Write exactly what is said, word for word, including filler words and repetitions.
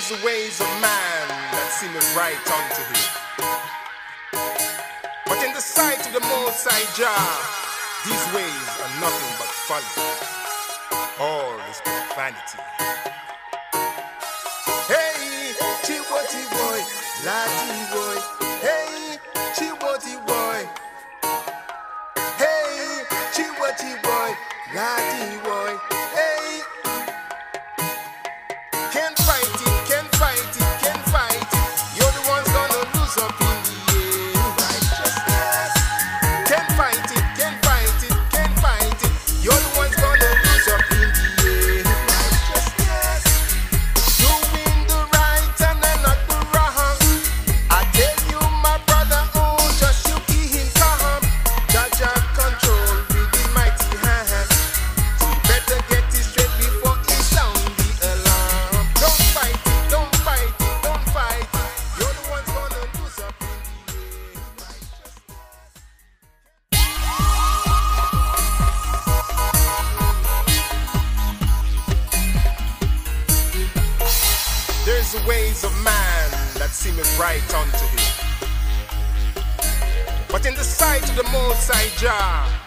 There's the ways of man that seemeth right unto him, but in the sight of the Most High Jah, these ways are nothing but folly. All is vanity. Hey, Chiwati boy, Lati boy. Hey, Chiwati boy. Hey, Chiwati boy, Lati boy. Hey, can't fight it, can't fight it, can't fight it. You're the ones gonna lose up in the end. Righteousness. Can't fight it, can't fight it, can't fight it. You're the ones gonna lose up in the end. Righteousness. Doing the right and not the wrong. I tell you, my brother, oh, just you keep him calm. Judge and control with the mighty hand. So you better get it straight before he sound the alarm. Don't fight it, don't fight it, don't fight it. You're the ones gonna lose up in the end. There's the ways of man that seemeth right unto him, but in the sight of the Most High Jah,